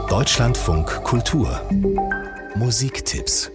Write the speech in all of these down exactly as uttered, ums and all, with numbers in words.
Deutschlandfunk Kultur Musiktipps.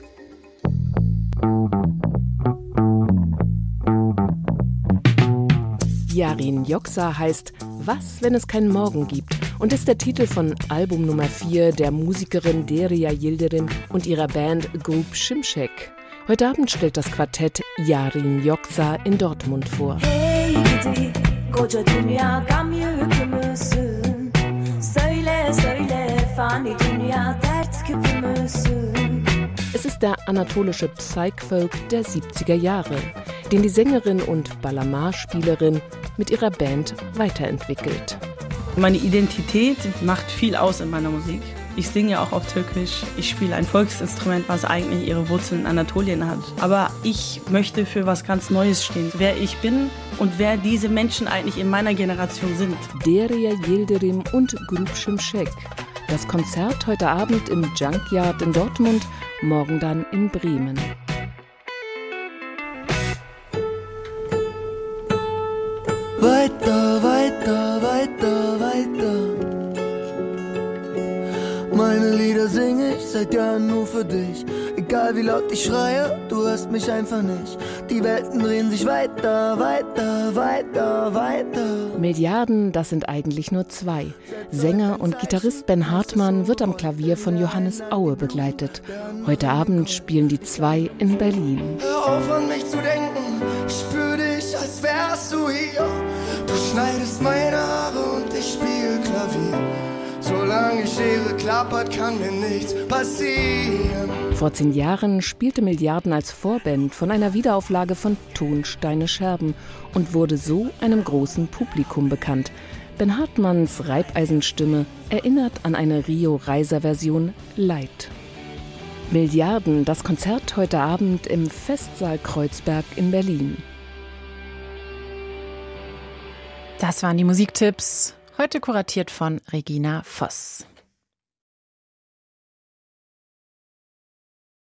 Yarin Yoksa heißt »Was, wenn es keinen Morgen gibt« und ist der Titel von Album Nummer vier der Musikerin Derya Yildirim und ihrer Band Grup Şimşek. Heute Abend stellt das Quartett Yarin Yoksa in Dortmund vor. Hey gidi, koca dünya gam yükümüzsün. Söyle söyle, fani dünya dert küpümüzsün. Es ist der anatolische Psych-Folk der siebziger Jahre, den die Sängerin und Bağlama-Spielerin mit ihrer Band weiterentwickelt. Meine Identität macht viel aus in meiner Musik. Ich singe auch auf Türkisch. Ich spiele ein Volksinstrument, was eigentlich ihre Wurzeln in Anatolien hat. Aber ich möchte für was ganz Neues stehen. Wer ich bin und wer diese Menschen eigentlich in meiner Generation sind. Derya Yildirim und Grup Şimşek. Das Konzert heute Abend im Junkyard in Dortmund, morgen dann in Bremen. Weiter, weiter, weiter, weiter. Meine Lieder singe ich seit Jahren nur für dich. Egal wie laut ich schreie, du hörst mich einfach nicht. Die Welten drehen sich weiter, weiter, weiter, weiter. Milliarden, das sind eigentlich nur zwei. Sänger und Gitarrist Ben Hartmann wird am Klavier von Johannes Aue begleitet. Heute Abend spielen die zwei in Berlin. Hör auf an mich zu denken, ich spür dich, als wärst du hier. Du schneidest meine Haare und ich spiel Klavier. Solange Schere klappert, kann mir nichts passieren. Vor zehn Jahren spielte Milliarden als Vorband von einer Wiederauflage von Tonsteine Scherben und wurde so einem großen Publikum bekannt. Ben Hartmanns Reibeisenstimme erinnert an eine Rio-Reiser-Version Light. Milliarden, das Konzert heute Abend im Festsaal Kreuzberg in Berlin. Das waren die Musiktipps. Heute kuratiert von Regina Voss.